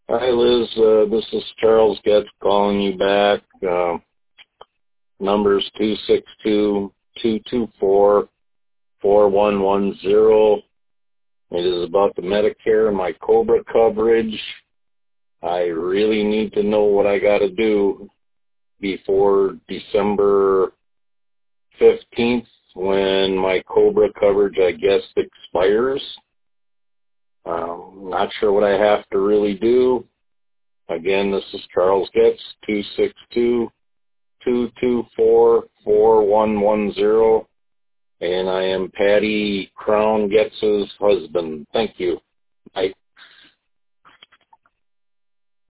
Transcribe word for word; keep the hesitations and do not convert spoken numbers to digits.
Hi, Liz. Uh, this is Charles Getz calling you back. Uh, number's two six two, two two four, four one one zero. It is about the Medicare and my COBRA coverage. I really need to know what I got to do before December fifteenth when my COBRA coverage, I guess, expires. Um, not sure what I have to really do. Again, this is Charles Getz, two six two, two two four, four one one zero, and I am Patty Crown Getz's husband. Thank you.